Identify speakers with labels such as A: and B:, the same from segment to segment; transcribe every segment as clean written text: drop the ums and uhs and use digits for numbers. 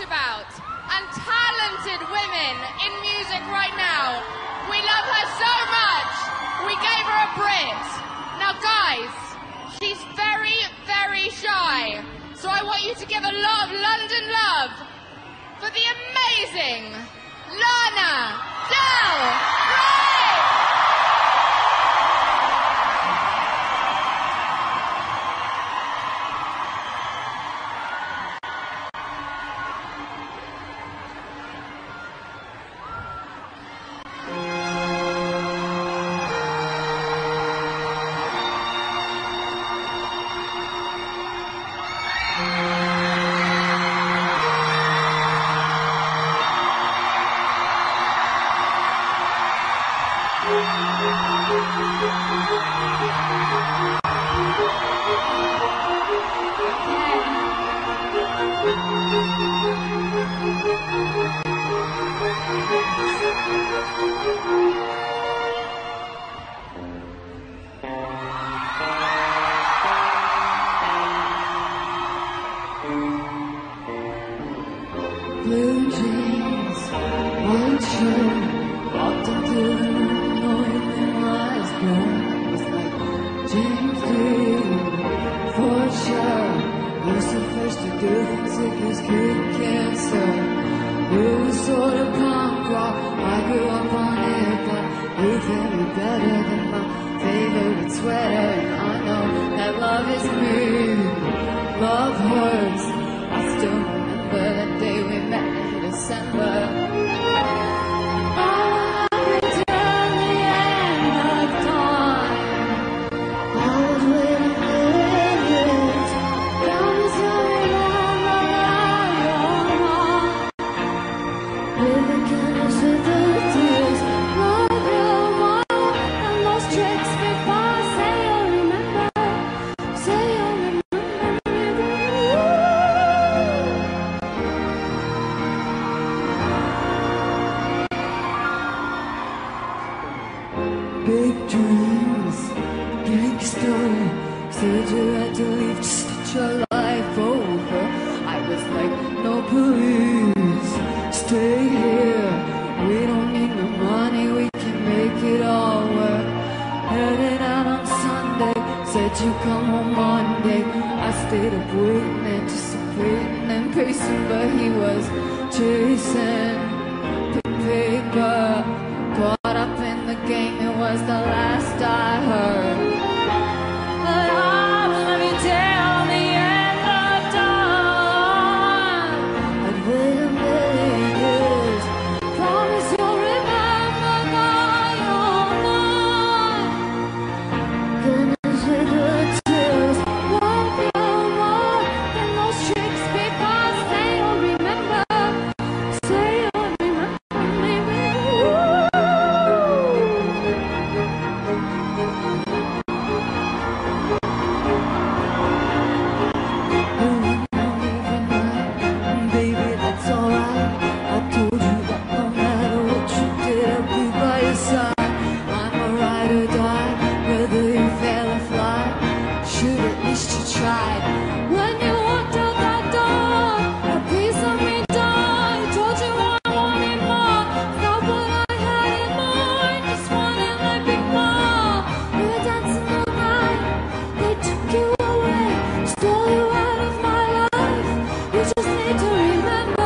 A: about and talented women in music right now. We love her so much, we gave her a Brit. Now guys, she's very, very shy. So I want you to give a lot of London love for the amazing Lana Del Rey!
B: Blue jeans, white shirt, walked into the room knowing that my eyes burned. It's like James Dean, for sure. You're so first to do things like his kid cancer. You were sort of punk rock, I grew up on it, but you think you're better than my favorite sweater. And I know that love is mean, love hurts. I still remember that day we met in December. Big dreams, gangster, said you had to leave to start your life over. I was like, no please, stay here. We don't need no money, we can make it all work. Headed out on Sunday, said you come home Monday. I stayed up waiting, anticipating and pacing, but he was chasing paper. Caught up in the game, it was the last I heard. But I will love you till the end of time. I'd wait a million years, promise you'll remember that you're mine. Goodness, with the tears, won't be no more than those tricks because they don't remember. Say you'll remember me with you. Baby, that's alright. I told you that no matter what you did, I'd be by your side. I'm a ride or die, whether you fail or fly. Should at least you tried. When you walked out that door, a piece of me died. Told you I wanted more, not what I had in mind. Just wanted like big more. We were dancing all night, they took you away, stole you out of my life. You just need to remember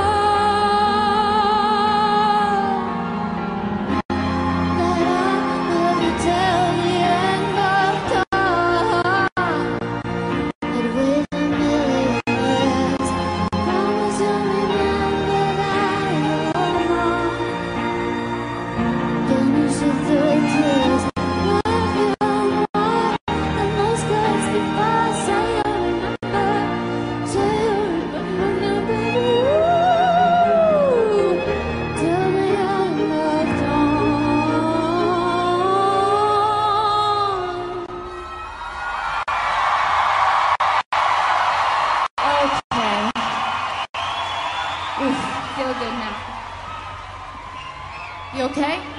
B: that I love you till the end of time. I'd wait a million years, promise you'll remember that you're mine. Then you shed the tears, love you more than those girls before. Say you'll remember, say you'll remember me, till the end of time. Okay. Oof, feel good now. You okay?